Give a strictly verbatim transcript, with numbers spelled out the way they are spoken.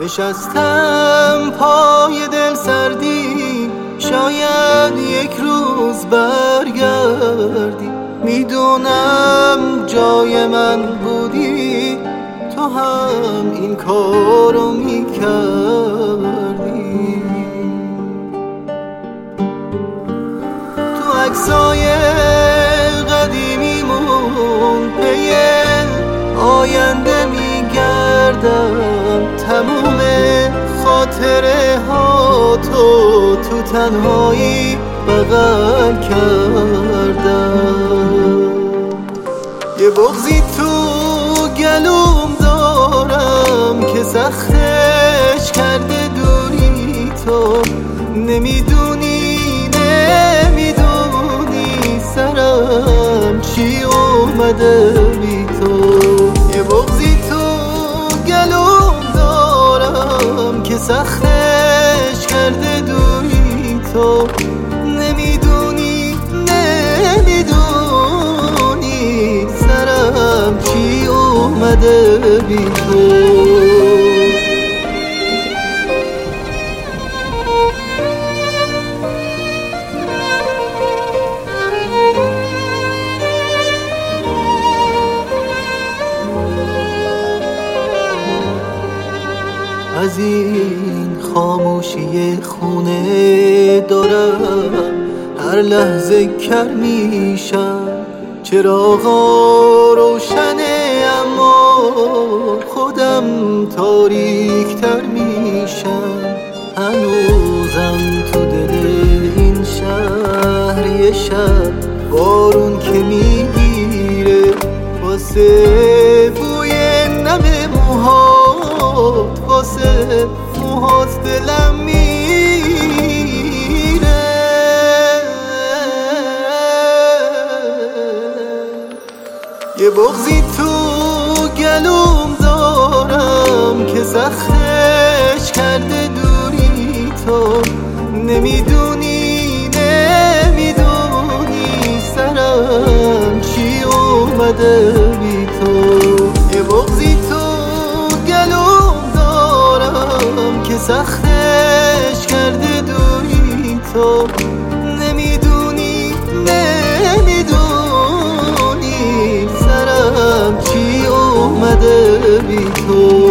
نشستم پای دل سردی، شاید یک روز برگردی. میدونم جای من بودی تو هم این کارو میکردی. تو عکسای قدیمیمون پی آینده میگردم، تموم خاطره ها تو تو تنهایی بغل کردم. یه بغضی تو گلوم دارم که سختش کرده دوری تو. نمیدونی نمیدونی سرم چی اومده بی تو. یه بغضی تو گلوم دارم که سختش کرده دوری تو. نمیدونی نمیدونی سرم چی اومده بی تو. از این خاموشی خونه دارم هر لحظه کر میشم. چراغا روشنه اما خودم تاریک تر میشم. هنوزم تو دل این شهر یه شب بارون که میگیره، واسه بوی نم موهات واسه موهات دلم میره. یه بغضی تو گلوم دارم که سختش کرده دوری تو. نمیدونی نمیدونی سرم چی اومده بی تو. یه بغضی تو گلوم دارم که سختش کرده دوری تو. نمیدونی نمیدونی سرم چی اومده بی تو.